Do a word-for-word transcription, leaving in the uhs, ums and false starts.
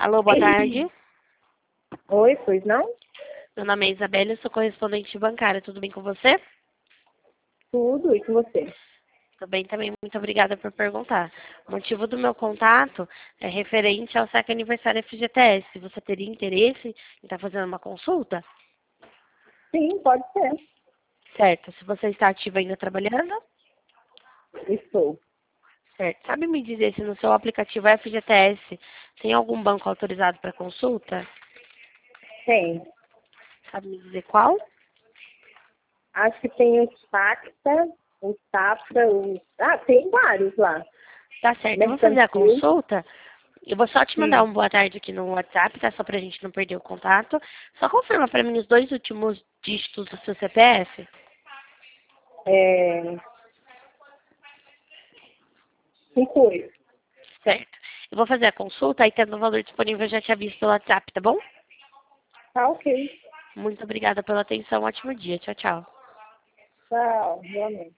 Alô, boa tarde. Oi, pois não? Meu nome é Isabela, eu sou correspondente bancária. Tudo bem com você? Tudo, e com você? Tudo bem também, muito obrigada por perguntar. O motivo do meu contato é referente ao saque aniversário F G T S. Você teria interesse em estar fazendo uma consulta? Sim, pode ser. Certo. Se você está ativa ainda trabalhando? Estou. Certo. Sabe me dizer se no seu aplicativo F G T S tem algum banco autorizado para consulta? Tem. Sabe me dizer qual? Acho que tem o Pacta, o Safra, o... Ah, tem vários lá. Tá certo. Eu vou fazer a Mercantil. consulta. Eu vou só te mandar Hum. um boa tarde aqui no WhatsApp, tá? Só pra gente não perder o contato. Só confirma pra mim os dois últimos dígitos do seu C P F. É... Cinco oito. Certo. Eu vou fazer a consulta, aí tendo o valor disponível eu já te aviso pelo WhatsApp, tá bom? Tá ok. Muito obrigada pela atenção. Ótimo dia. Tchau, tchau. Tchau, realmente.